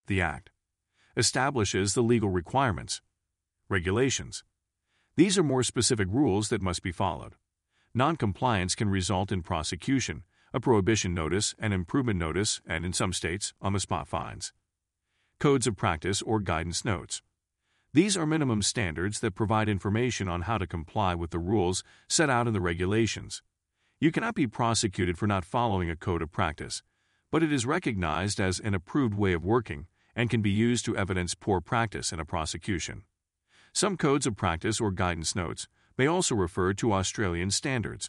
the Act, establishes the legal requirements. Regulations. These are more specific rules that must be followed. Noncompliance can result in prosecution, a prohibition notice, an improvement notice, and in some states, on-the-spot fines. Codes of practice or guidance notes. These are minimum standards that provide information on how to comply with the rules set out in the regulations. You cannot be prosecuted for not following a code of practice, but it is recognized as an approved way of working and can be used to evidence poor practice in a prosecution. Some codes of practice or guidance notes may also refer to Australian standards.